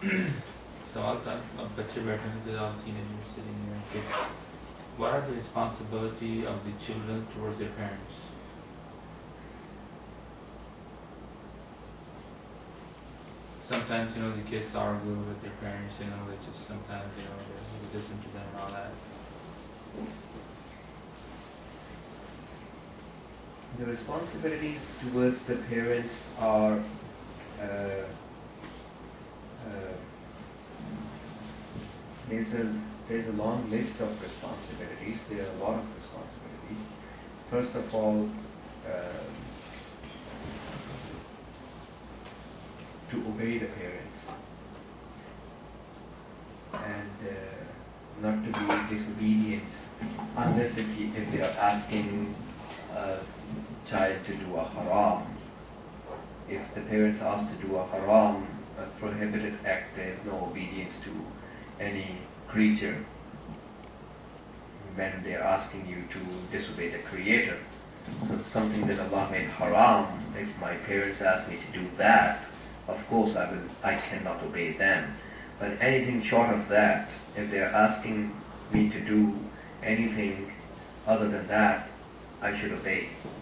सवाल था अब बच्चे बैठे हैं तो आप teenagers sitting here kids. What are the responsibility of the children towards their parents? Sometimes the kids argue with their parents. They just sometimes they listen to them and all that. The responsibilities towards the parents are there's a long list of responsibilities. There are a lot of responsibilities. First of all, to obey the parents and not to be disobedient unless if they are asking a child to do a haram. If the parents ask to do a haram, a prohibited act, there is no obedience to any creature when they are asking you to disobey the Creator. So something that Allah made haram, if my parents ask me to do that, of course I cannot obey them. But anything short of that, if they are asking me to do anything other than that, I should obey.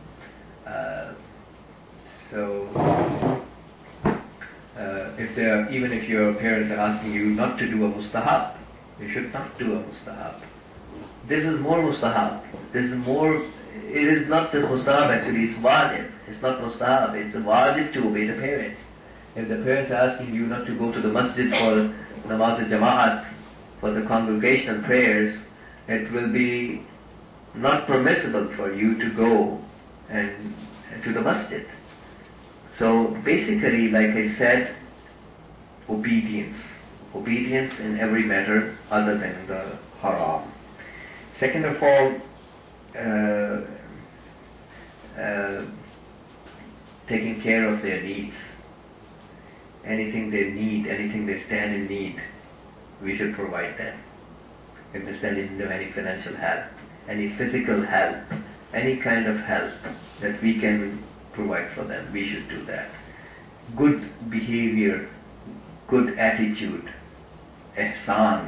Even if your parents are asking you not to do a mustahab, you should not do a mustahab. This is more mustahab. It is not just mustahab actually, it's wajib. It's not mustahab, it's a wajib to obey the parents. If the parents are asking you not to go to the masjid for namaz al-jama'at, for the congregational prayers, it will be not permissible for you to go and to the masjid. So basically, like I said, obedience in every matter other than the haram. Second of all, taking care of their needs. Anything they need, anything they stand in need, we should provide them. If they stand in need of any financial help, any physical help, any kind of help that we can provide for them, we should do that. Good behavior, good attitude, ihsan,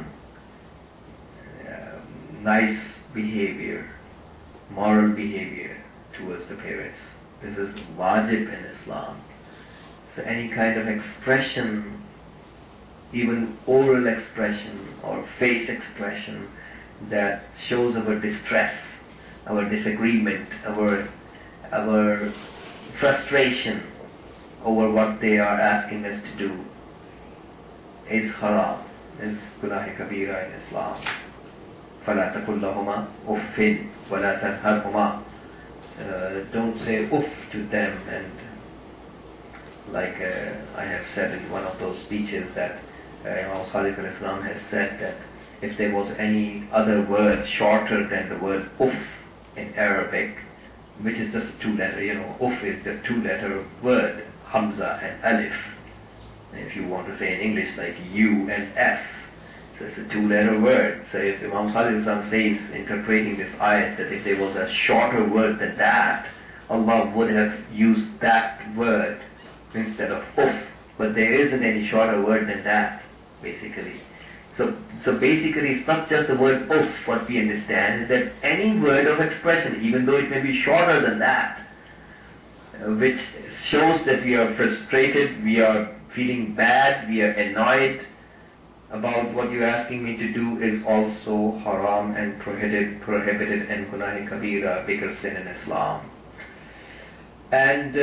nice behavior, moral behavior towards the parents. This is wajib in Islam. So any kind of expression, even oral expression or face expression that shows our distress, our disagreement, our frustration over what they are asking us to do is haram, is gunah kabira in Islam. فَلَا تَقُلْ لَهُمَا أُفٍّ وَلَا تَنْهَرْهُمَا. Don't say uff to them, and like I have said in one of those speeches that Imam Sadiq al-Islam has said that if there was any other word shorter than the word uff in Arabic, which is just two-letter, uff is just two-letter word, hamza and alif. If you want to say in English like U and F, so it's a two-letter word. So if Imam Sadiq al-Islam says, interpreting this ayat, that if there was a shorter word than that, Allah would have used that word instead of uff. But there isn't any shorter word than that, basically. So basically it's not just the word uff. What we understand is that any word of expression, even though it may be shorter than that, which shows that we are frustrated, we are feeling bad, we are annoyed about what you're asking me to do, is also haram and prohibited and gunah kabira, bigger sin in Islam. And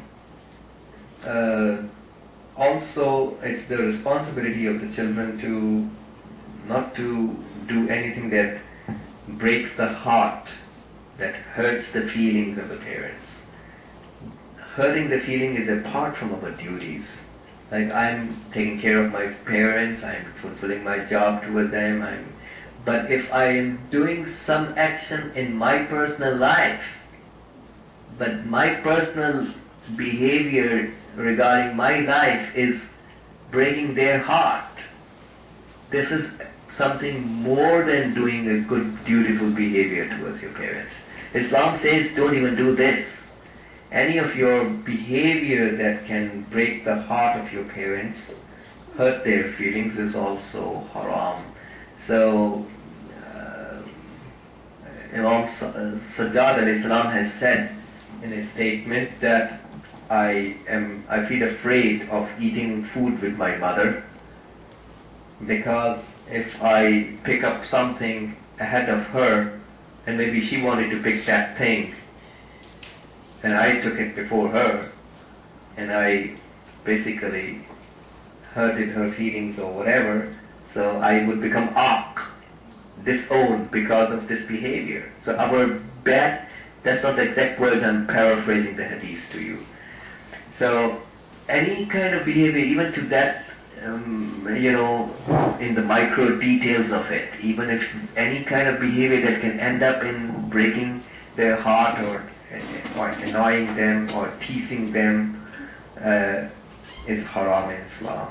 also it's the responsibility of the children to not to do anything that breaks the heart, that hurts the feelings of the parents. Hurting the feeling is apart from our duties. Like, I'm taking care of my parents, I'm fulfilling my job toward them, but if I am doing some action in my personal life, but my personal behavior regarding my life is breaking their heart, this is something more than doing a good, dutiful behavior towards your parents. Islam says don't even do this. Any of your behavior that can break the heart of your parents, hurt their feelings is also haram. So, uh, Imam Sajjad alayhi salam has said in a statement that I feel afraid of eating food with my mother, because if I pick up something ahead of her and maybe she wanted to pick that thing and I took it before her and I basically hurted her feelings or whatever, so I would become disowned because of this behavior. So our bad, that's not the exact words, I'm paraphrasing the hadith to you. So any kind of behavior, even to that, in the micro details of it, even if any kind of behavior that can end up in breaking their heart or annoying them or teasing them is haram in Islam.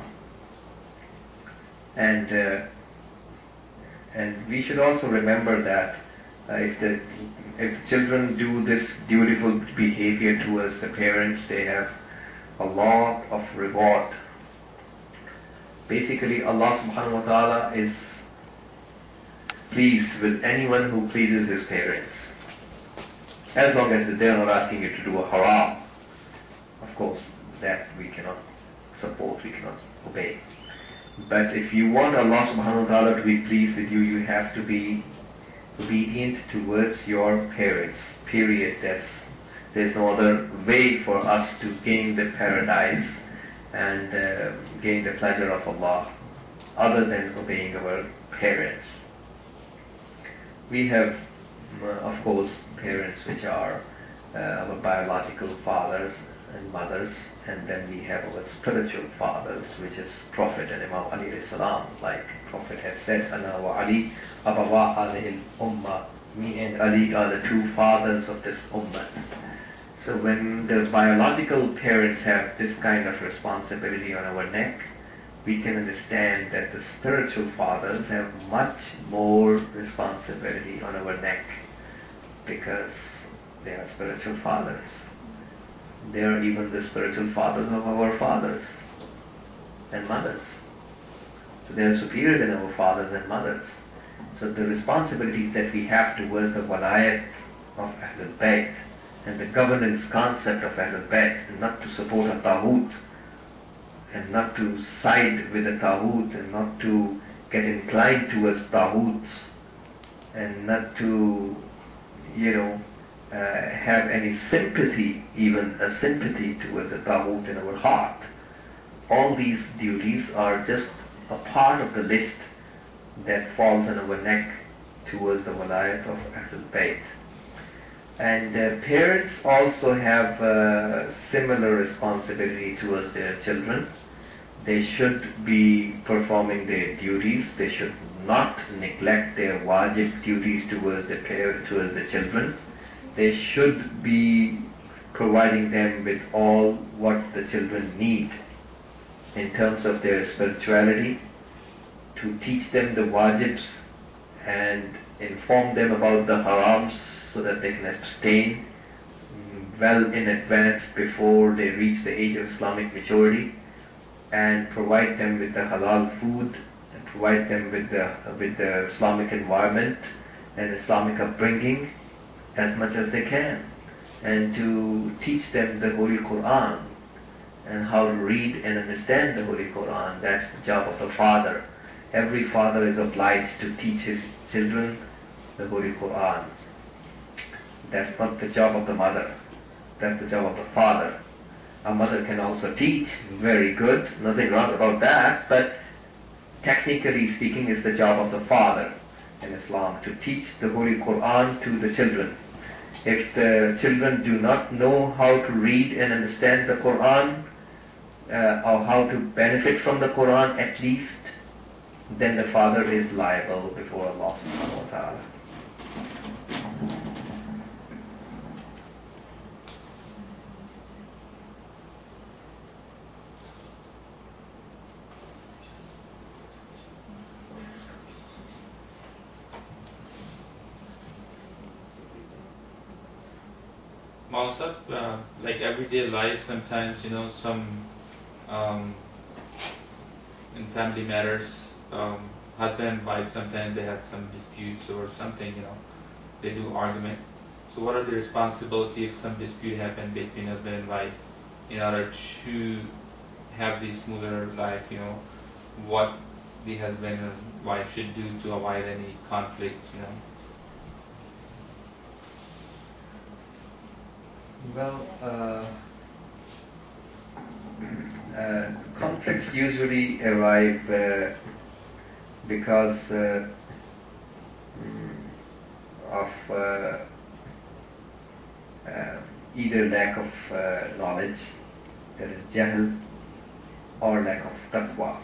And we should also remember that if the children do this dutiful behavior towards the parents, they have a lot of reward. Basically, Allah subhanahu wa ta'ala is pleased with anyone who pleases his parents, as long as they are not asking you to do a haram. Of course, that we cannot support, we cannot obey. But if you want Allah subhanahu wa ta'ala to be pleased with you, you have to be obedient towards your parents. Period. There's no other way for us to gain the paradise and gain the pleasure of Allah other than obeying our parents. We have, of course, parents which are our biological fathers and mothers, and then we have our spiritual fathers, which is Prophet and Imam Ali alayhi salam. Like Prophet has said, Ana wa Ali abawa hadhihi al-ummah. Me and Ali are the two fathers of this ummah. So when the biological parents have this kind of responsibility on our neck, we can understand that the spiritual fathers have much more responsibility on our neck, because they are spiritual fathers. They are even the spiritual fathers of our fathers and mothers. So they are superior than our fathers and mothers. So the responsibilities that we have towards the walayat of Ahlul Bayt and the governance concept of Ahlul Bayt, and not to support a taghut, and not to side with a taghut, and not to get inclined towards taghuts, and not to, have any sympathy, even a sympathy towards a taghut in our heart. All these duties are just a part of the list that falls on our neck towards the walayat of Ahlul Bayt. And parents also have similar responsibility towards their children. They should be performing their duties. They should not neglect their wajib duties towards the children. They should be providing them with all what the children need in terms of their spirituality, to teach them the wajibs and inform them about the harams so that they can abstain well in advance before they reach the age of Islamic maturity, and provide them with the halal food, and provide them with the Islamic environment and Islamic upbringing as much as they can, and to teach them the Holy Quran and how to read and understand the Holy Quran. That's the job of the father. Every father is obliged to teach his children the Holy Quran. That's not the job of the mother. That's the job of the father. A mother can also teach, very good, nothing wrong about that, but technically speaking, it's the job of the father in Islam to teach the Holy Quran to the children. If the children do not know how to read and understand the Quran, or how to benefit from the Quran at least, then the father is liable before Allah subhanahu wa ta'ala. Also, like everyday life, sometimes some family matters, husband and wife, sometimes they have some disputes or something, they do argument. So what are the responsibility if some dispute happen between husband and wife in order to have the smoother life, what the husband and wife should do to avoid any conflict. Well, conflicts usually arrive because of either lack of knowledge, that is jahl, or lack of taqwa,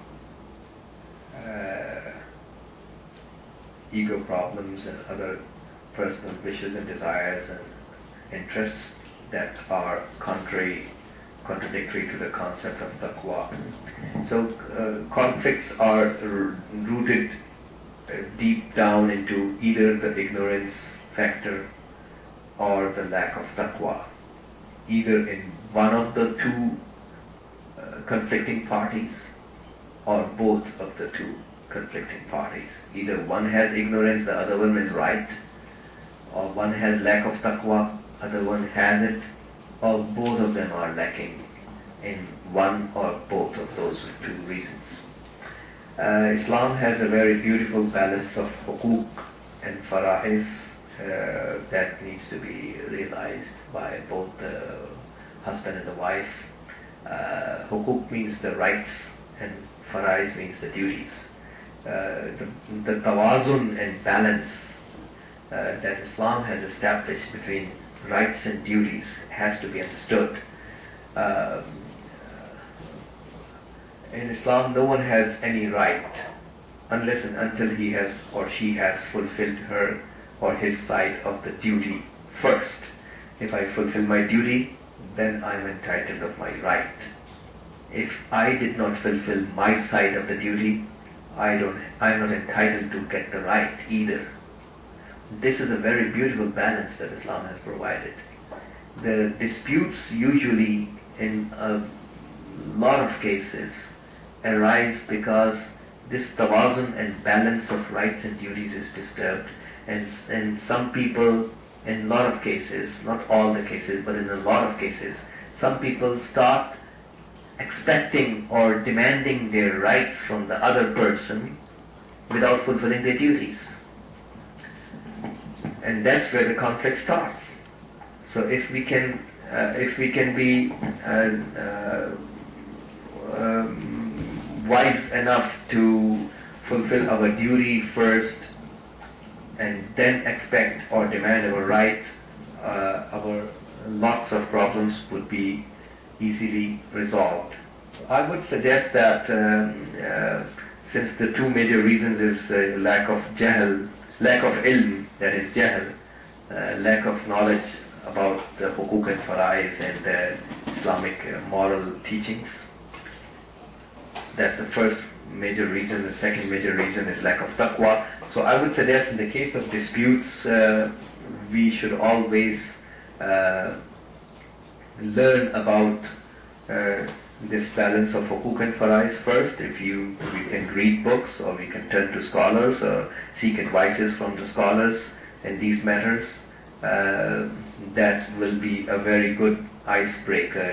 ego problems and other personal wishes and desires and interests that are contradictory to the concept of taqwa. So conflicts are rooted deep down into either the ignorance factor or the lack of taqwa, either in one of the two conflicting parties or both of the two conflicting parties. Either one has ignorance, the other one is right, or one has lack of taqwa, other one has it, or both of them are lacking in one or both of those two reasons. Islam has a very beautiful balance of hukuk and fara'is that needs to be realized by both the husband and the wife. Hukuk means the rights and fara'is means the duties. The tawazun and balance that Islam has established between rights and duties has to be understood. In Islam, no one has any right unless and until he has or she has fulfilled her or his side of the duty first. If I fulfill my duty, then I am entitled of my right. If I did not fulfill my side of the duty, I am not entitled to get the right either. This is a very beautiful balance that Islam has provided. The disputes usually, in a lot of cases, arise because this tawazun and balance of rights and duties is disturbed, and some people, in a lot of cases, not all the cases, but in a lot of cases, some people start expecting or demanding their rights from the other person without fulfilling their duties. And that's where the conflict starts. So if we can be wise enough to fulfill our duty first and then expect or demand our right, our lots of problems would be easily resolved. I would suggest that since the two major reasons is lack of jahl, lack of ilm, that is jahl, lack of knowledge about the hukuk and fara'is and the Islamic moral teachings. That's the first major reason. The second major reason is lack of taqwa. So I would suggest in the case of disputes, we should always learn about this balance of hukuk and fara'is first. We can read books, or we can turn to scholars or seek advices from the scholars in these matters. That will be a very good icebreaker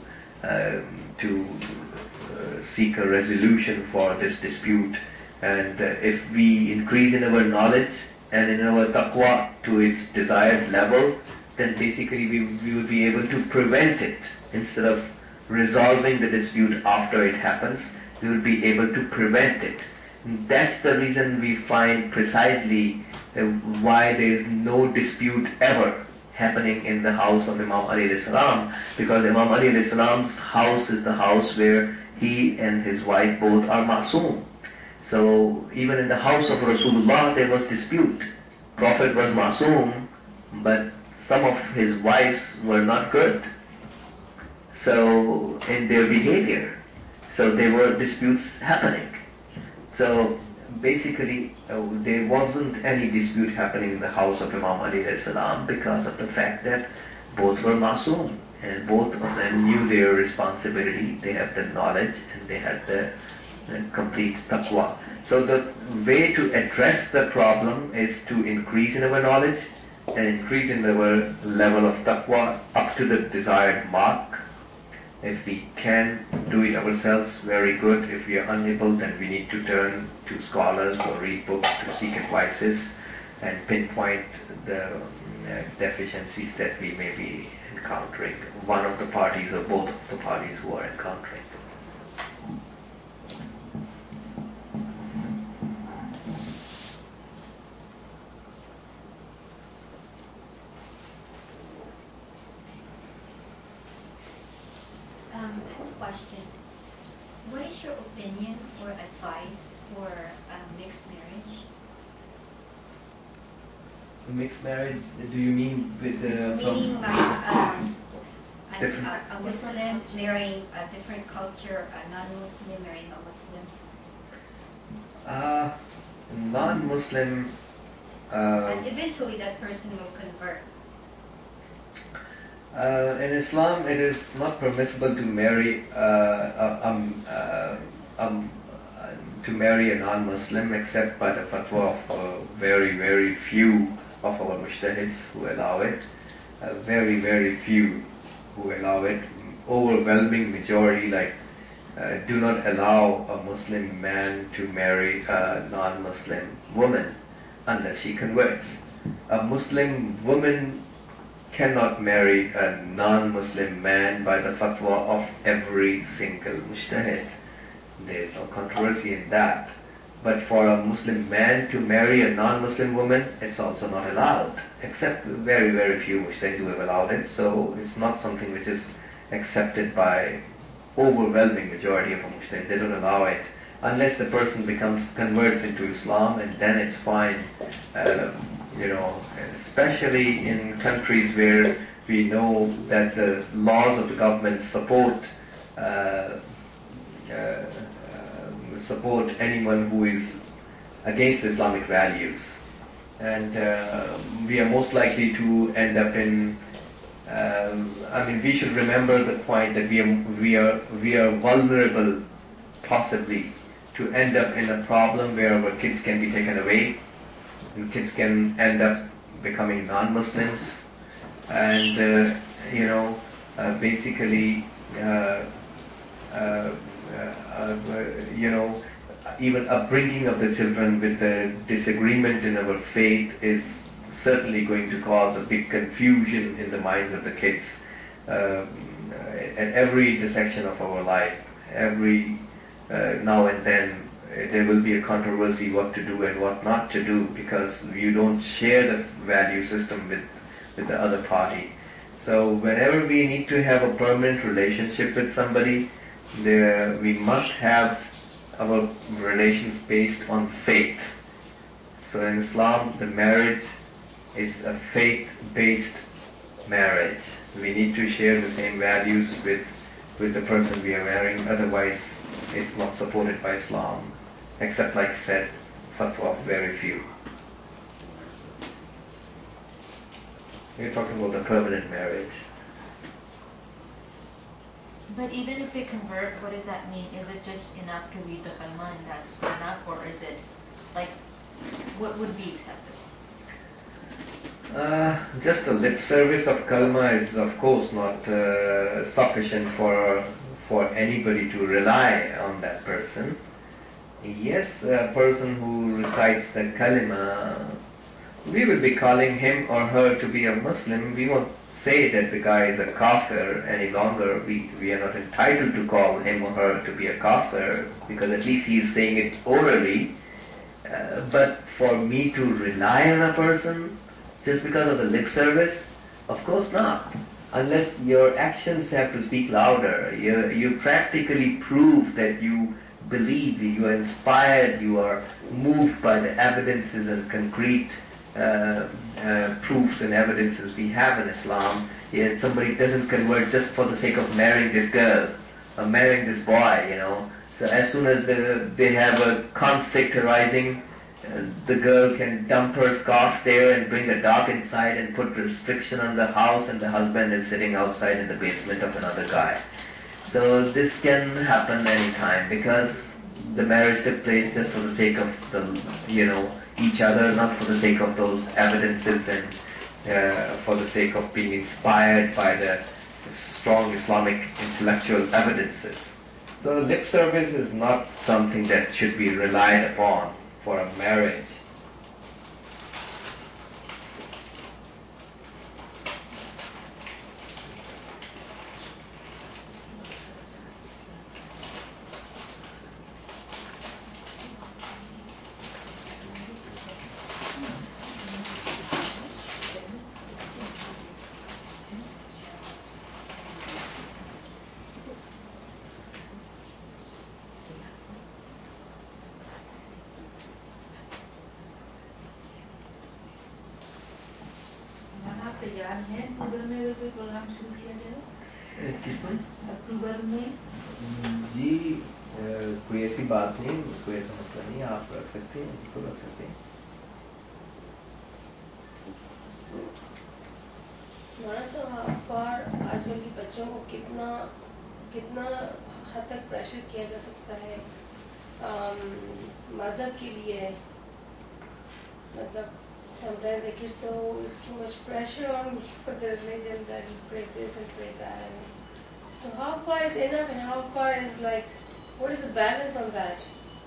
to seek a resolution for this dispute. And if we increase in our knowledge and in our taqwa to its desired level, then basically we will be able to prevent it. Instead of resolving the dispute after it happens, we will be able to prevent it. And that's the reason we find precisely why there is no dispute ever happening in the house of Imam Ali alayhi salam, because Imam Ali alayhi salam's house is the house where he and his wife both are masoom. So even in the house of Rasulullah there was dispute. Prophet was masoom, but some of his wives were not good, so in their behavior. So there were disputes happening. So basically there wasn't any dispute happening in the house of Imam Ali alayhi salam because of the fact that both were masoom and both of them knew their responsibility. They had the knowledge and they had the complete taqwa. So the way to address the problem is to increase in our knowledge and increase in our level of taqwa up to the desired mark. If we can do it ourselves, very good. If we are unable, then we need to turn to scholars or read books to seek advices and pinpoint the deficiencies that we may be encountering, one of the parties or both of the parties who are encountering. I have a question. What is your opinion or advice for mixed marriage? Mixed marriage, do you mean with Meaning like Different- a Muslim marrying a different culture, a non-Muslim marrying a Muslim? non-Muslim? And eventually that person will convert. In Islam, it is not permissible to marry a non-Muslim except by the fatwa of very, very few of our mujtahids who allow it. Very, very few who allow it. Overwhelming majority do not allow a Muslim man to marry a non-Muslim woman unless she converts. A Muslim woman cannot marry a non-Muslim man by the fatwa of every single mujtahid. There is no controversy in that. But for a Muslim man to marry a non-Muslim woman, it's also not allowed, except very, very few mujtahids who have allowed it. So it's not something which is accepted by overwhelming majority of mujtahids. They don't allow it unless the person converts into Islam, and then it's fine. Especially in countries where we know that the laws of the government support anyone who is against Islamic values, and we are most likely to end up in. We should remember the point that we are vulnerable, possibly, to end up in a problem where our kids can be taken away, and kids can end up becoming non-Muslims, and basically. Even upbringing of the children with the disagreement in our faith is certainly going to cause a big confusion in the minds of the kids at every intersection of our life. Every now and then there will be a controversy what to do and what not to do, because you don't share the value system with the other party. So whenever we need to have a permanent relationship with somebody, we must have our relations based on faith. So in Islam, the marriage is a faith-based marriage. We need to share the same values with the person we are marrying, otherwise it's not supported by Islam, except, like I said, fatwa of very few. We're talking about the permanent marriage. But even if they convert, what does that mean? Is it just enough to read the kalma and that's enough, or is it like, what would be acceptable? Just the lip service of kalma is of course not sufficient for anybody to rely on that person. Yes, a person who recites the kalima, we will be calling him or her to be a Muslim. We won't say that the guy is a kafir any longer. We are not entitled to call him or her to be a kafir, because at least he is saying it orally. But for me to rely on a person just because of the lip service, of course not. Unless your actions have to speak louder. You practically prove that you believe, you are inspired, you are moved by the evidences and concrete proofs and evidences we have in Islam. Yet somebody doesn't convert just for the sake of marrying this girl or marrying this boy, So as soon as they have a conflict arising, the girl can dump her scarf there and bring the dog inside and put restriction on the house, and the husband is sitting outside in the basement of another guy. So this can happen anytime, because the marriage took place just for the sake of the, each other, not for the sake of those evidences and for the sake of being inspired by the strong Islamic intellectual evidences. So lip service is not something that should be relied upon for a marriage. तैयार हैं अक्टूबर में अगर कोई programme शुरू किया जाए? किसमें? अक्टूबर में जी कोई ऐसी बात नहीं, कोई ऐसा मसला नहीं, आप रख सकते हैं, बिल्कुल रख सकते हैं। हमारा साहब पर आजकल के बच्चों को कितना कितना हद तक प्रेशर किया जा सकता है मज़हब के लिए, मतलब sometimes the kids so is too much pressure on me for the religion that you pray this and pray that. And so how far is enough and how far is like, what is the balance on that?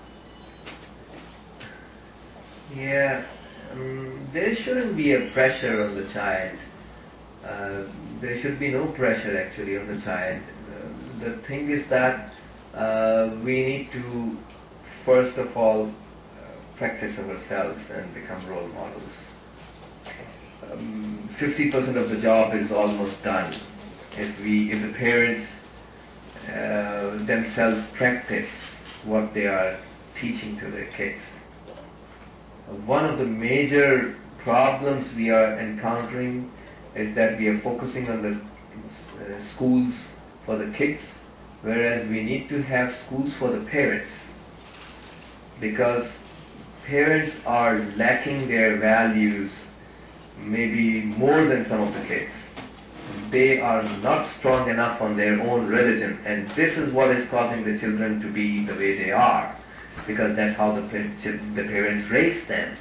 Yeah, there shouldn't be a pressure on the child. There should be no pressure actually on the child. The thing is that we need to first of all practice ourselves and become role models. 50% of the job is almost done if the parents themselves practice what they are teaching to their kids. One of the major problems we are encountering is that we are focusing on the schools for the kids, whereas we need to have schools for the parents, because parents are lacking their values maybe more than some of the kids. They are not strong enough on their own religion, and this is what is causing the children to be the way they are, because that's how the parents raise them.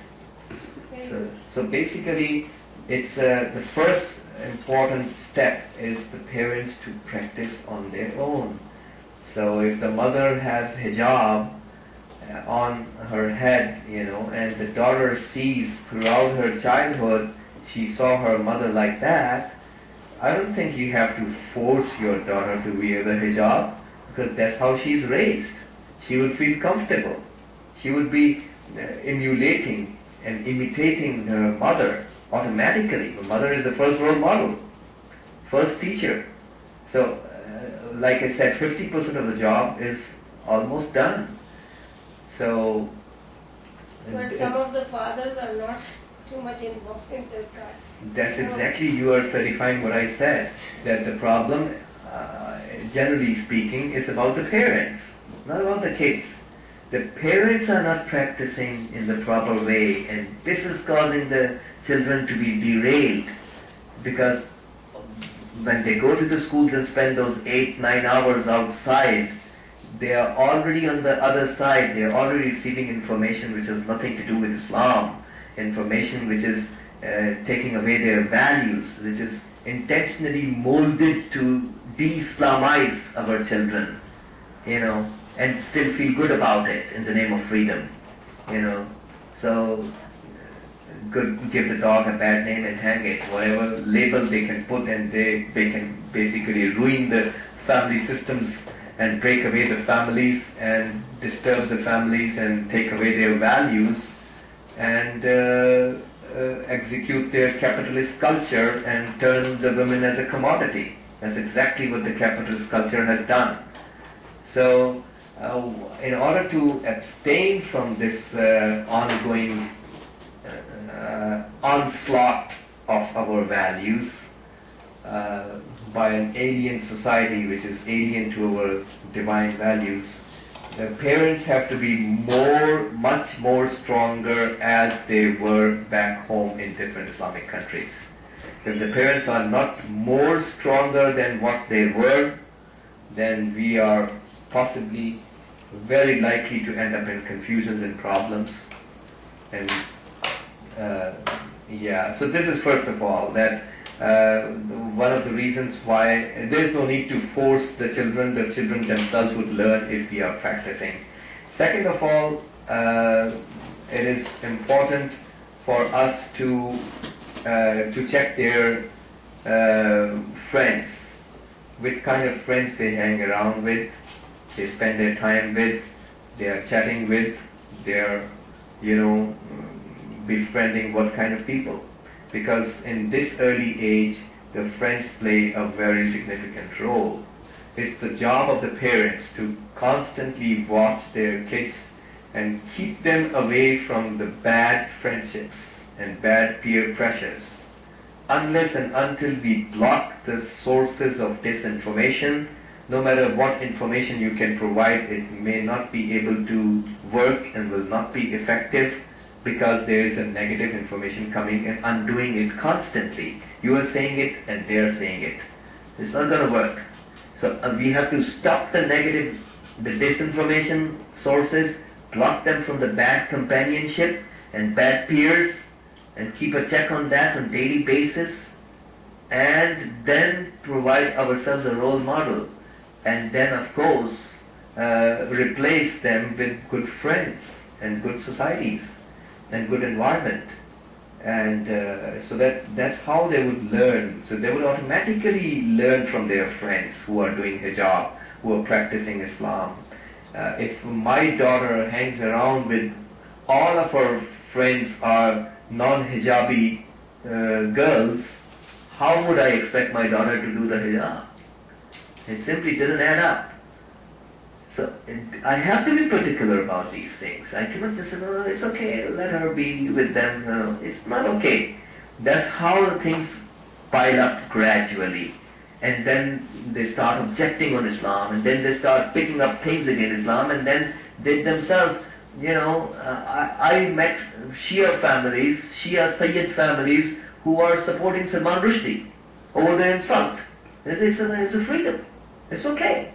So basically, it's the first important step is the parents to practice on their own. So if the mother has hijab on her head, and the daughter sees throughout her childhood, she saw her mother like that, I don't think you have to force your daughter to wear the hijab, because that's how she's raised. She would feel comfortable. She would be emulating and imitating her mother automatically. Her mother is the first role model, first teacher. So, like I said, 50% of the job is almost done. So, but some of the fathers are not too much involved in the practice. That's exactly, you are certifying what I said, that the problem, generally speaking, is about the parents, not about the kids. The parents are not practicing in the proper way, and this is causing the children to be derailed, because when they go to the schools and spend those 8-9 hours outside, they are already on the other side. They are already receiving information which has nothing to do with Islam, information which is taking away their values, which is intentionally molded to de-Islamize our children, and still feel good about it in the name of freedom, So give the dog a bad name and hang it, whatever label they can put, and they can basically ruin the family systems and break away the families and disturb the families and take away their values and execute their capitalist culture and turn the women as a commodity. That's exactly what the capitalist culture has done. So in order to abstain from this ongoing onslaught of our values by an alien society which is alien to our divine values, the parents have to be much more stronger as they were back home in different Islamic countries. If the parents are not more stronger than what they were, then we are possibly very likely to end up in confusions and problems. And so this is first of all that one of the reasons why there is no need to force the children themselves would learn if we are practicing. Second of all, it is important for us to check their friends, which kind of friends they hang around with, they spend their time with, they are chatting with, they are, befriending what kind of people. Because in this early age, the friends play a very significant role. It's the job of the parents to constantly watch their kids and keep them away from the bad friendships and bad peer pressures. Unless and until we block the sources of disinformation, no matter what information you can provide, it may not be able to work and will not be effective, because there is a negative information coming and undoing it constantly. You are saying it and they are saying it. It's not going to work. So we have to stop the disinformation sources, block them from the bad companionship and bad peers, and keep a check on that on a daily basis, and then provide ourselves a role model. And then, of course, replace them with good friends and good societies and good environment. And so that's how they would learn. So they would automatically learn from their friends who are doing hijab, who are practicing Islam. If my daughter hangs around with all of her friends are non-hijabi girls, how would I expect my daughter to do the hijab? It simply doesn't add up. So I have to be particular about these things. I cannot just say, no, it's okay, let her be with them. No, it's not okay. That's how things pile up gradually. And then they start objecting on Islam, and then they start picking up things against Islam, and then they themselves, I met Shia families, Shia Sayyid families who are supporting Salman Rushdie over the insult. It's a freedom. It's okay.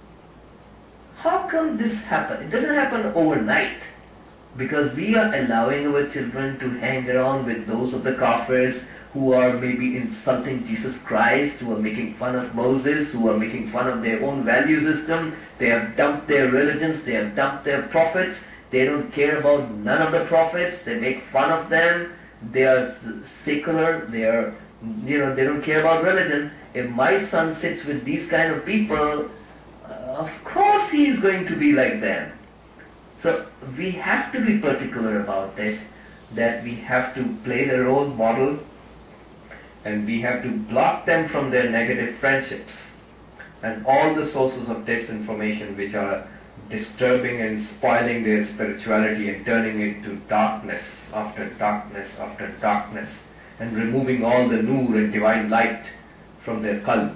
How come this happen? It doesn't happen overnight. Because we are allowing our children to hang around with those of the kafirs who are maybe insulting Jesus Christ, who are making fun of Moses, who are making fun of their own value system. They have dumped their religions, they have dumped their prophets. They don't care about none of the prophets. They make fun of them. They are secular. They don't care about religion. If my son sits with these kind of people, of course he is going to be like them. So we have to be particular about this, that we have to play the role model, and we have to block them from their negative friendships and all the sources of disinformation which are disturbing and spoiling their spirituality and turning it to darkness after darkness after darkness, and removing all the noor and divine light from their qalb.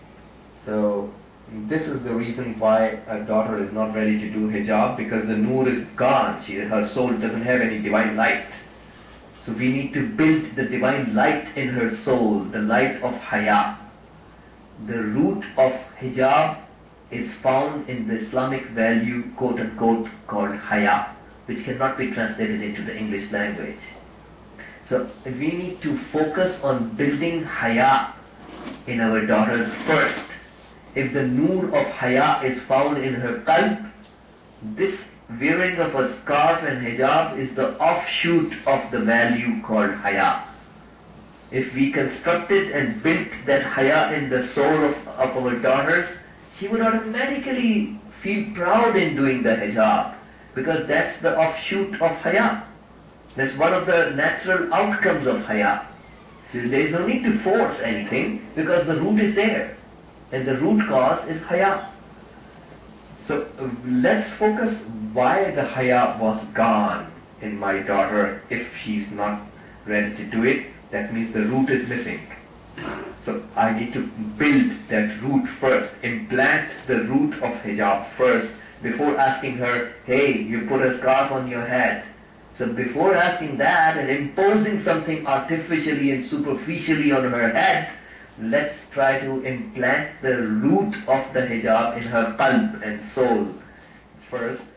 So this is the reason why a daughter is not ready to do hijab, because the noor is gone. Her soul doesn't have any divine light. So we need to build the divine light in her soul, the light of haya. The root of hijab is found in the Islamic value, quote unquote, called haya, which cannot be translated into the English language. So we need to focus on building haya in our daughters first. If the noor of haya is found in her qalb, this wearing of a scarf and hijab is the offshoot of the value called haya. If we constructed and built that haya in the soul of our daughters, she would automatically feel proud in doing the hijab, because that's the offshoot of haya. That's one of the natural outcomes of haya. There is no need to force anything, because the root is there. And the root cause is haya. So let's focus why the haya was gone in my daughter. If she's not ready to do it, that means the root is missing. So I need to build that root first, implant the root of hijab first, before asking her, hey, you put a scarf on your head. So before asking that and imposing something artificially and superficially on her head, let's try to implant the root of the hijab in her qalb and soul. first